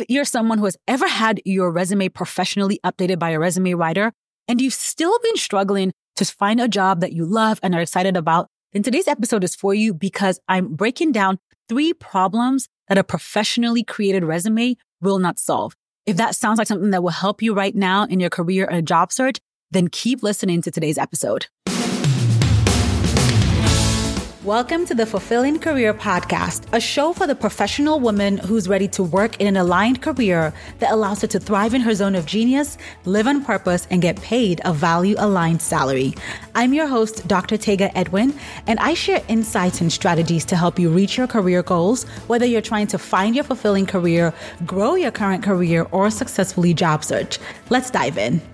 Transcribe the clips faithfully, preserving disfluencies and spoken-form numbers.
you're someone who has ever had your resume professionally updated by a resume writer and you've still been struggling to find a job that you love and are excited about, then today's episode is for you because I'm breaking down three problems that a professionally created resume will not solve. If that sounds like something that will help you right now in your career or job search, then keep listening to today's episode. Welcome to the Fulfilling Career Podcast, a show for the professional woman who's ready to work in an aligned career that allows her to thrive in her zone of genius, live on purpose, and get paid a value-aligned salary. I'm your host, Doctor Tega Edwin, and I share insights and strategies to help you reach your career goals, whether you're trying to find your fulfilling career, grow your current career, or successfully job search. Let's dive in.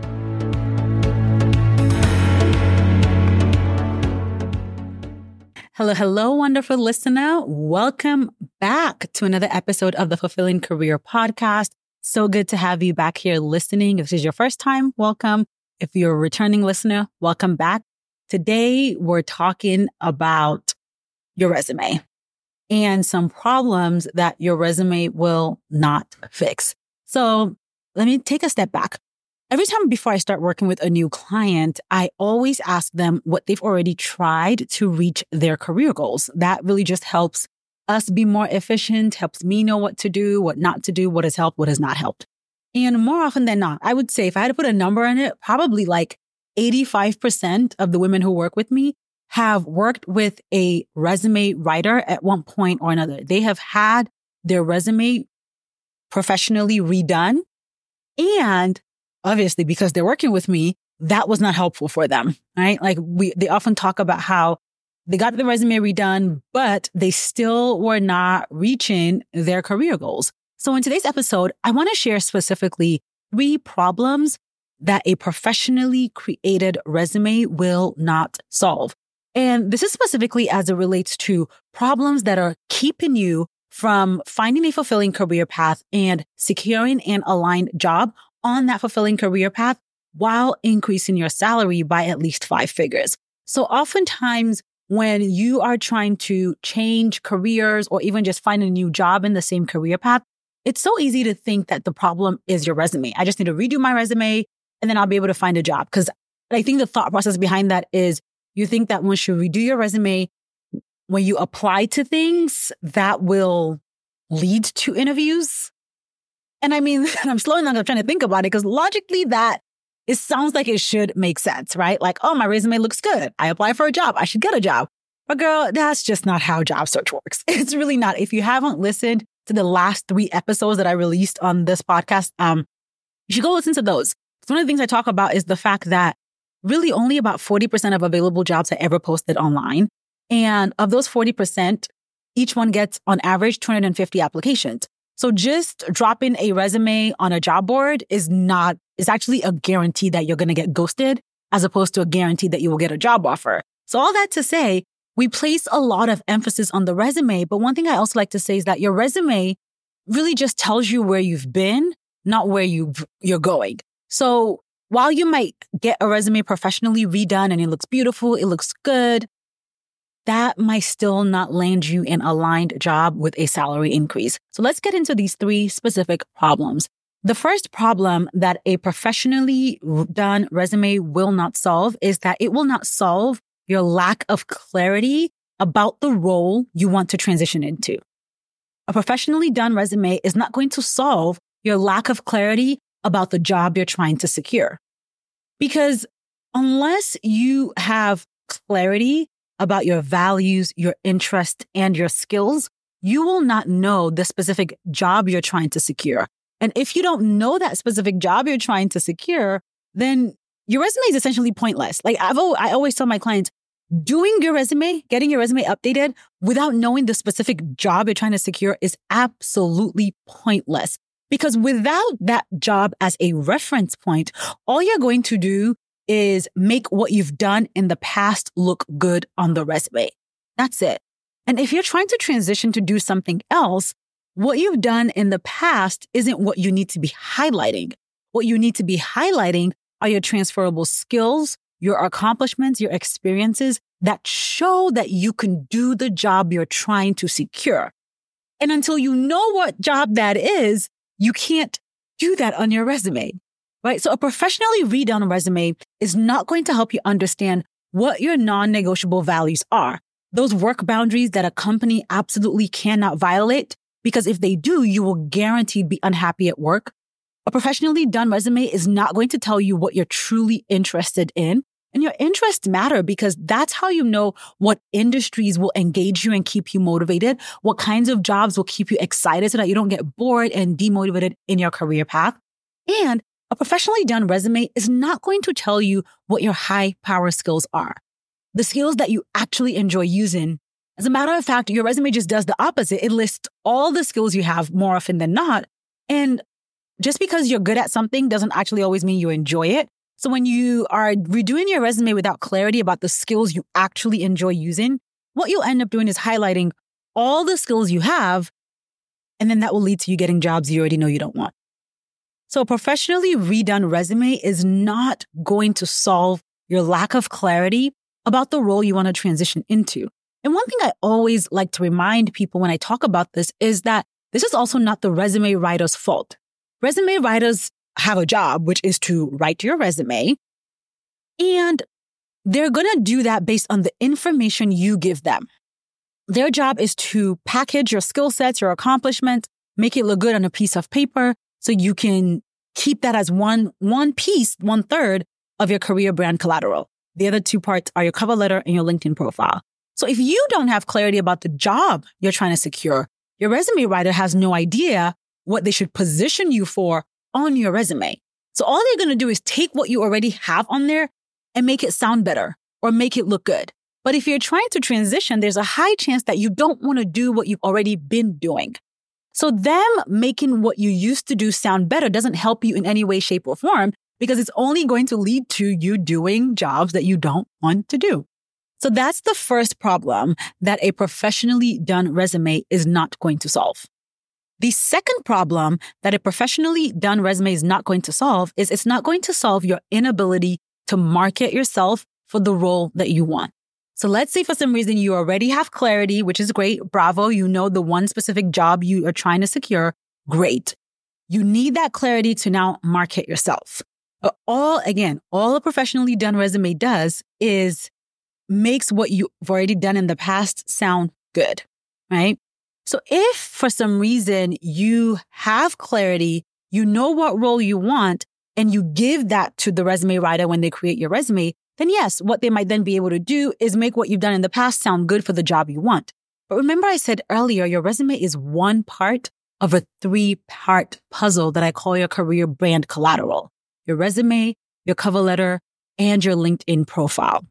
Hello, hello, wonderful listener. Welcome back to another episode of the Fulfilling Career Podcast. So good to have you back here listening. If this is your first time, welcome. If you're a returning listener, welcome back. Today, we're talking about your resume and some problems that your resume will not fix. So let me take a step back. Every time before I start working with a new client, I always ask them what they've already tried to reach their career goals. That really just helps us be more efficient, helps me know what to do, what not to do, what has helped, what has not helped. And more often than not, I would say if I had to put a number on it, probably like eighty-five percent of the women who work with me have worked with a resume writer at one point or another. They have had their resume professionally redone, and obviously, because they're working with me, that was not helpful for them, right? Like we, they often talk about how they got the resume redone, but they still were not reaching their career goals. So in today's episode, I want to share specifically three problems that a professionally created resume will not solve. And this is specifically as it relates to problems that are keeping you from finding a fulfilling career path and securing an aligned job on that fulfilling career path while increasing your salary by at least five figures. So oftentimes when you are trying to change careers or even just find a new job in the same career path, it's so easy to think that the problem is your resume. I just need to redo my resume and then I'll be able to find a job. Because I think the thought process behind that is you think that once you redo your resume, when you apply to things, that will lead to interviews. And I mean, I'm slowing down, I'm trying to think about it because logically that it sounds like it should make sense, right? Like, oh, my resume looks good. I apply for a job. I should get a job. But girl, that's just not how job search works. It's really not. If you haven't listened to the last three episodes that I released on this podcast, um, you should go listen to those. So one of the things I talk about is the fact that really only about forty percent of available jobs are ever posted online. And of those forty percent, each one gets on average two hundred fifty applications. So just dropping a resume on a job board is not, is actually a guarantee that you're going to get ghosted as opposed to a guarantee that you will get a job offer. So all that to say, we place a lot of emphasis on the resume. But one thing I also like to say is that your resume really just tells you where you've been, not where you you're going. So while you might get a resume professionally redone and it looks beautiful, it looks good, that might still not land you an aligned job with a salary increase. So let's get into these three specific problems. The first problem that a professionally done resume will not solve is that it will not solve your lack of clarity about the role you want to transition into. A professionally done resume is not going to solve your lack of clarity about the job you're trying to secure. Because unless you have clarity about your values, your interests, and your skills, you will not know the specific job you're trying to secure. And if you don't know that specific job you're trying to secure, then your resume is essentially pointless. Like I've, I always tell my clients, doing your resume, getting your resume updated without knowing the specific job you're trying to secure is absolutely pointless. Because without that job as a reference point, all you're going to do is make what you've done in the past look good on the resume. That's it. And if you're trying to transition to do something else, what you've done in the past isn't what you need to be highlighting. What you need to be highlighting are your transferable skills, your accomplishments, your experiences that show that you can do the job you're trying to secure. And until you know what job that is, You can't do that on your resume, right? So a professionally redone resume is not going to help you understand what your non-negotiable values are. Those work boundaries that a company absolutely cannot violate, because if they do, you will guaranteed be unhappy at work. A professionally done resume is not going to tell you what you're truly interested in. And your interests matter because that's how you know what industries will engage you and keep you motivated, what kinds of jobs will keep you excited so that you don't get bored and demotivated in your career path. And a professionally done resume is not going to tell you what your high power skills are, the skills that you actually enjoy using. As a matter of fact, your resume just does the opposite. It lists all the skills you have more often than not. And just because you're good at something doesn't actually always mean you enjoy it. So when you are redoing your resume without clarity about the skills you actually enjoy using, what you'll end up doing is highlighting all the skills you have, and then that will lead to you getting jobs you already know you don't want. So a professionally redone resume is not going to solve your lack of clarity about the role you want to transition into. And one thing I always like to remind people when I talk about this is that this is also not the resume writer's fault. Resume writers have a job, which is to write your resume. And they're going to do that based on the information you give them. Their job is to package your skill sets, your accomplishments, make it look good on a piece of paper so you can keep that as one, one piece, one third of your career brand collateral. The other two parts are your cover letter and your LinkedIn profile. So if you don't have clarity about the job you're trying to secure, your resume writer has no idea what they should position you for on your resume. So all they're going to do is take what you already have on there and make it sound better or make it look good. But if you're trying to transition, there's a high chance that you don't want to do what you've already been doing. So them making what you used to do sound better doesn't help you in any way, shape, or form because it's only going to lead to you doing jobs that you don't want to do. So that's the first problem that a professionally done resume is not going to solve. The second problem that a professionally done resume is not going to solve is it's not going to solve your inability to market yourself for the role that you want. So let's say for some reason you already have clarity, which is great. Bravo. You know the one specific job you are trying to secure. Great. You need that clarity to now market yourself. But all, again, all a professionally done resume does is makes what you've already done in the past sound good, right? So if for some reason you have clarity, you know what role you want, and you give that to the resume writer when they create your resume, then yes, what they might then be able to do is make what you've done in the past sound good for the job you want. But remember I said earlier, your resume is one part of a three-part puzzle that I call your career brand collateral. Your resume, your cover letter, and your LinkedIn profile.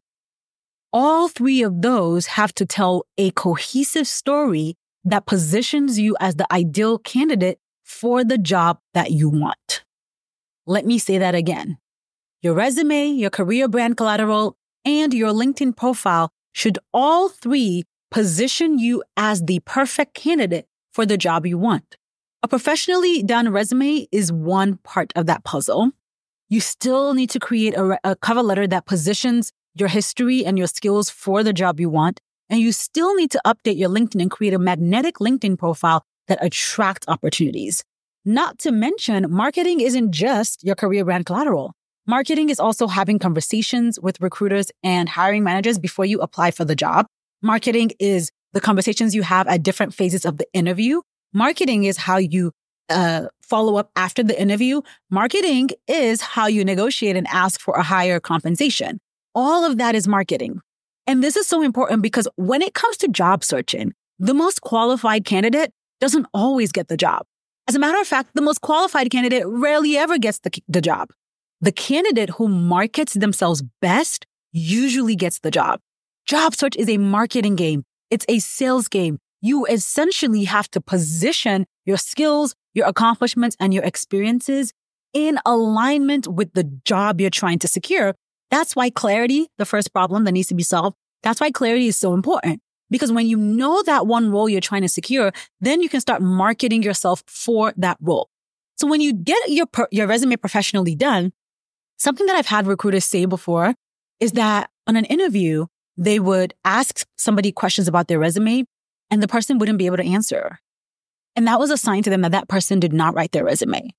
All three of those have to tell a cohesive story that positions you as the ideal candidate for the job that you want. Let me say that again. Your resume, your career brand collateral, and your LinkedIn profile should all three position you as the perfect candidate for the job you want. A professionally done resume is one part of that puzzle. You still need to create a, a cover letter that positions your history and your skills for the job you want. And you still need to update your LinkedIn and create a magnetic LinkedIn profile that attracts opportunities. Not to mention, marketing isn't just your career brand collateral. Marketing is also having conversations with recruiters and hiring managers before you apply for the job. Marketing is the conversations you have at different phases of the interview. Marketing is how you uh, follow up after the interview. Marketing is how you negotiate and ask for a higher compensation. All of that is marketing. And this is so important because when it comes to job searching, the most qualified candidate doesn't always get the job. As a matter of fact, the most qualified candidate rarely ever gets the, the job. The candidate who markets themselves best usually gets the job. Job search is a marketing game. It's a sales game. You essentially have to position your skills, your accomplishments, and your experiences in alignment with the job you're trying to secure. That's why clarity, the first problem that needs to be solved, that's why clarity is so important. Because when you know that one role you're trying to secure, then you can start marketing yourself for that role. So when you get your your resume professionally done, something that I've had recruiters say before is that on an interview, they would ask somebody questions about their resume and the person wouldn't be able to answer. And that was a sign to them that that person did not write their resume.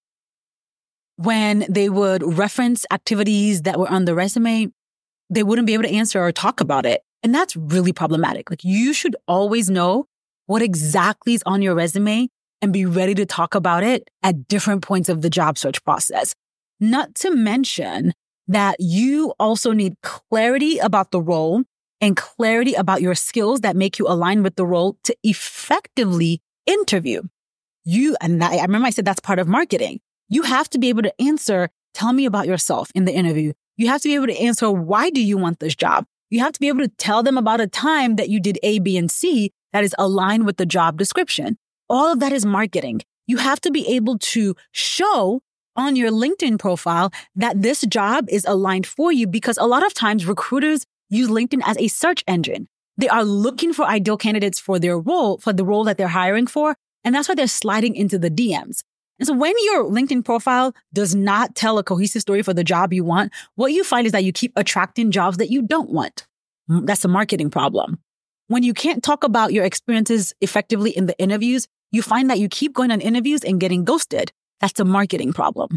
When they would reference activities that were on the resume, they wouldn't be able to answer or talk about it. And that's really problematic. Like, you should always know what exactly is on your resume and be ready to talk about it at different points of the job search process. Not to mention that you also need clarity about the role and clarity about your skills that make you align with the role to effectively interview. You, and I, I remember I said that's part of marketing. You have to be able to answer, tell me about yourself in the interview. You have to be able to answer, why do you want this job? You have to be able to tell them about a time that you did A, B, and C that is aligned with the job description. All of that is marketing. You have to be able to show on your LinkedIn profile that this job is aligned for you, because a lot of times recruiters use LinkedIn as a search engine. They are looking for ideal candidates for their role, for the role that they're hiring for. And that's why they're sliding into the D Ms. And so when your LinkedIn profile does not tell a cohesive story for the job you want, what you find is that you keep attracting jobs that you don't want. That's a marketing problem. When you can't talk about your experiences effectively in the interviews, you find that you keep going on interviews and getting ghosted. That's a marketing problem.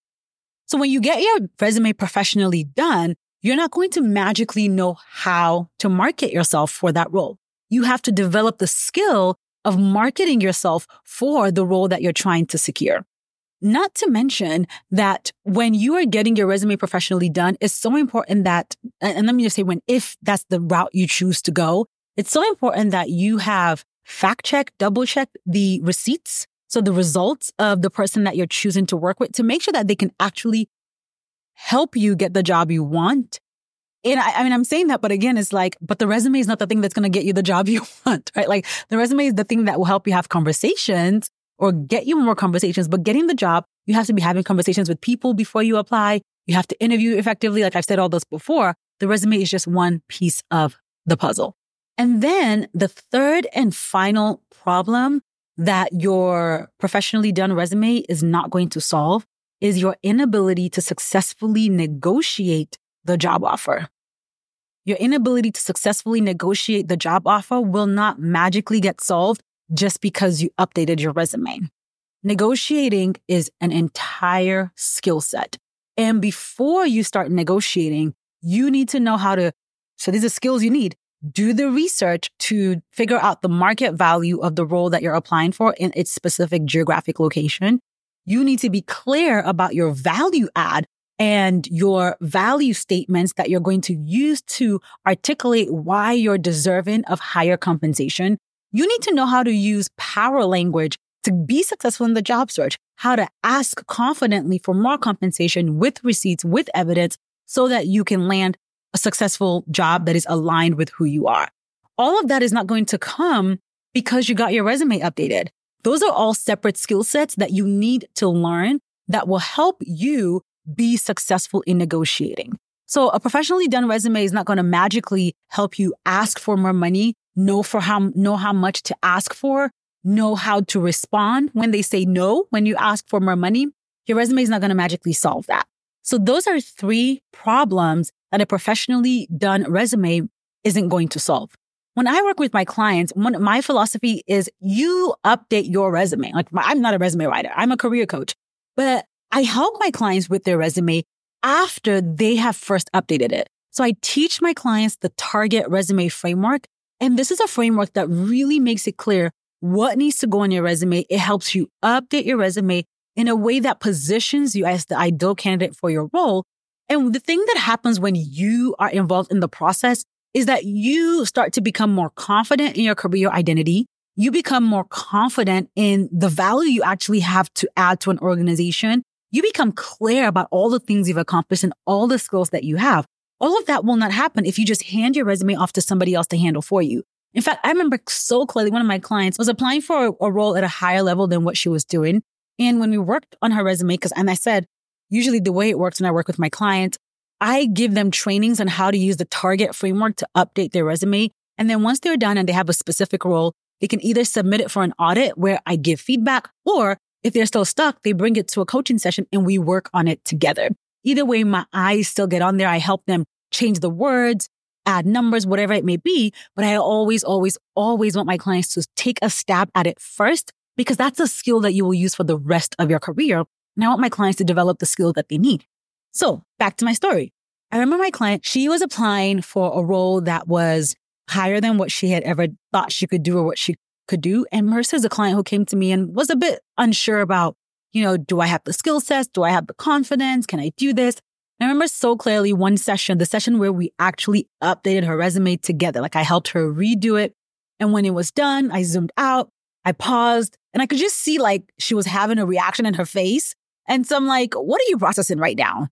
So when you get your resume professionally done, you're not going to magically know how to market yourself for that role. You have to develop the skill of marketing yourself for the role that you're trying to secure. Not to mention that when you are getting your resume professionally done, it's so important that, and let me just say when, if that's the route you choose to go, it's so important that you have fact check, double check the receipts. So the results of the person that you're choosing to work with, to make sure that they can actually help you get the job you want. And I, I mean, I'm saying that, but again, it's like, but the resume is not the thing that's going to get you the job you want, right? Like, the resume is the thing that will help you have conversations or get you more conversations. But getting the job, you have to be having conversations with people before you apply. You have to interview effectively. Like I've said all this before, the resume is just one piece of the puzzle. And then the third and final problem that your professionally done resume is not going to solve is your inability to successfully negotiate the job offer. Your inability to successfully negotiate the job offer will not magically get solved just because you updated your resume. Negotiating is an entire skill set. And before you start negotiating, you need to know how to, so these are skills you need. Do the research to figure out the market value of the role that you're applying for in its specific geographic location. You need to be clear about your value add and your value statements that you're going to use to articulate why you're deserving of higher compensation. You need to know how to use power language to be successful in the job search, how to ask confidently for more compensation with receipts, with evidence, so that you can land a successful job that is aligned with who you are. All of that is not going to come because you got your resume updated. Those are all separate skill sets that you need to learn that will help you be successful in negotiating. So a professionally done resume is not going to magically help you ask for more money, know for how, know how much to ask for, know how to respond when they say no, when you ask for more money. Your resume is not going to magically solve that. So those are three problems that a professionally done resume isn't going to solve. When I work with my clients, one, my philosophy is you update your resume. Like, I'm not a resume writer. I'm a career coach, but I help my clients with their resume after they have first updated it. So I teach my clients the Target Resume Framework. And this is a framework that really makes it clear what needs to go on your resume. It helps you update your resume in a way that positions you as the ideal candidate for your role. And the thing that happens when you are involved in the process is that you start to become more confident in your career identity. You become more confident in the value you actually have to add to an organization. You become clear about all the things you've accomplished and all the skills that you have. All of that will not happen if you just hand your resume off to somebody else to handle for you. In fact, I remember so clearly one of my clients was applying for a, a role at a higher level than what she was doing. And when we worked on her resume, because, and I said, usually the way it works when I work with my clients, I give them trainings on how to use the Target framework to update their resume. And then once they're done and they have a specific role, they can either submit it for an audit where I give feedback, or if they're still stuck, they bring it to a coaching session and we work on it together. Either way, my eyes still get on there. I help them change the words, add numbers, whatever it may be. But I always, always, always want my clients to take a stab at it first because that's a skill that you will use for the rest of your career. And I want my clients to develop the skill that they need. So back to my story. I remember my client, she was applying for a role that was higher than what she had ever thought she could do or what she could do. And Marissa is a client who came to me and was a bit unsure about, you know, do I have the skill sets? Do I have the confidence? Can I do this? And I remember so clearly one session, the session where we actually updated her resume together. Like I helped her redo it. And when it was done, I zoomed out, I paused, and I could just see like she was having a reaction in her face. And so I'm like, what are you processing right now?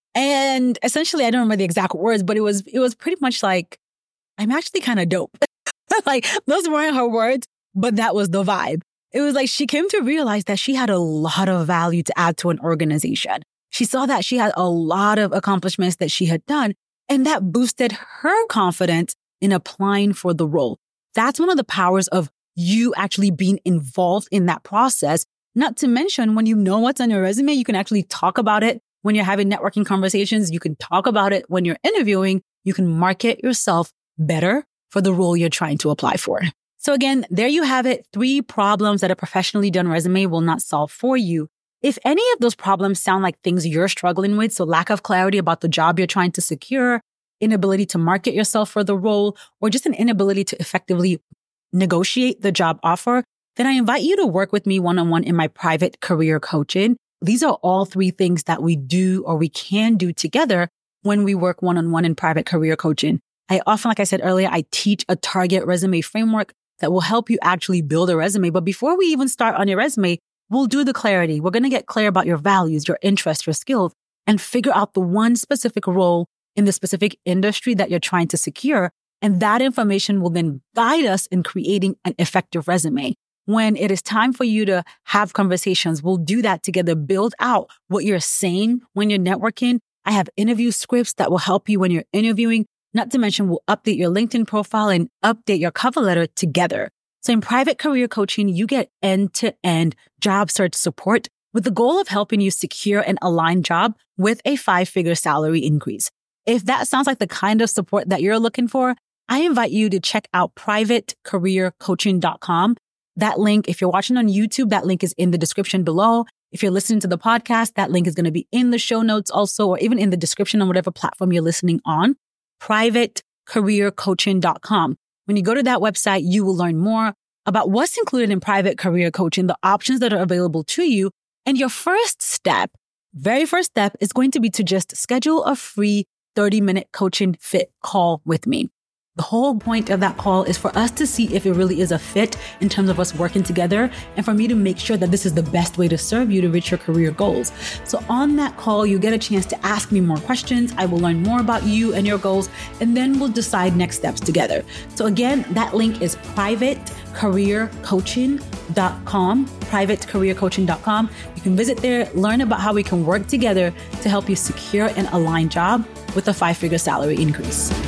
And essentially, I don't remember the exact words, but it was it was pretty much like, I'm actually kind of dope. Like those weren't her words, but that was the vibe. It was like she came to realize that she had a lot of value to add to an organization. She saw that she had a lot of accomplishments that she had done, and that boosted her confidence in applying for the role. That's one of the powers of you actually being involved in that process. Not to mention, when you know what's on your resume, you can actually talk about it. When you're having networking conversations, you can talk about it. When you're interviewing, you can market yourself better for the role you're trying to apply for. So again, there you have it. Three problems that a professionally done resume will not solve for you. If any of those problems sound like things you're struggling with, so lack of clarity about the job you're trying to secure, inability to market yourself for the role, or just an inability to effectively negotiate the job offer, then I invite you to work with me one-on-one in my private career coaching. These are all three things that we do or we can do together when we work one-on-one in private career coaching. I often, like I said earlier, I teach a target resume framework that will help you actually build a resume. But before we even start on your resume, we'll do the clarity. We're going to get clear about your values, your interests, your skills, and figure out the one specific role in the specific industry that you're trying to secure. And that information will then guide us in creating an effective resume. When it is time for you to have conversations, we'll do that together, build out what you're saying when you're networking. I have interview scripts that will help you when you're interviewing. Not to mention, we'll update your LinkedIn profile and update your cover letter together. So in private career coaching, you get end-to-end job search support with the goal of helping you secure an aligned job with a five-figure salary increase. If that sounds like the kind of support that you're looking for, I invite you to check out private career coaching dot com. That link, if you're watching on YouTube, that link is in the description below. If you're listening to the podcast, that link is going to be in the show notes also, or even in the description on whatever platform you're listening on. private career coaching dot com. When you go to that website, you will learn more about what's included in private career coaching, the options that are available to you. And your first step, very first step, is going to be to just schedule a free thirty minute coaching fit call with me. The whole point of that call is for us to see if it really is a fit in terms of us working together, and for me to make sure that this is the best way to serve you to reach your career goals. So on that call, you get a chance to ask me more questions. I will learn more about you and your goals, and then we'll decide next steps together. So again, that link is private career coaching dot com, private career coaching dot com. You can visit there, learn about how we can work together to help you secure an aligned job with a five-figure salary increase.